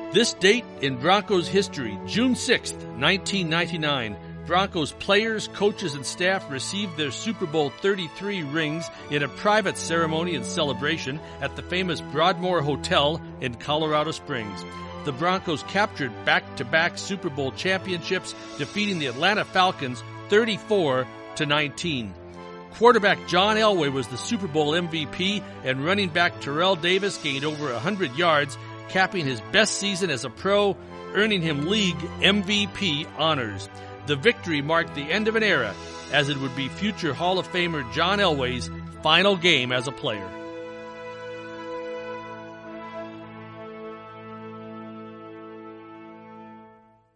This date in Broncos history, June 6th, 1999, Broncos players, coaches, and staff received their Super Bowl 33 rings in a private ceremony and celebration at the famous Broadmoor Hotel in Colorado Springs. The Broncos captured back-to-back Super Bowl championships, defeating the Atlanta Falcons 34-19. Quarterback John Elway was the Super Bowl MVP, and running back Terrell Davis gained over 100 yards, capping his best season as a pro, earning him league MVP honors. The victory marked the end of an era, as it would be future Hall of Famer John Elway's final game as a player.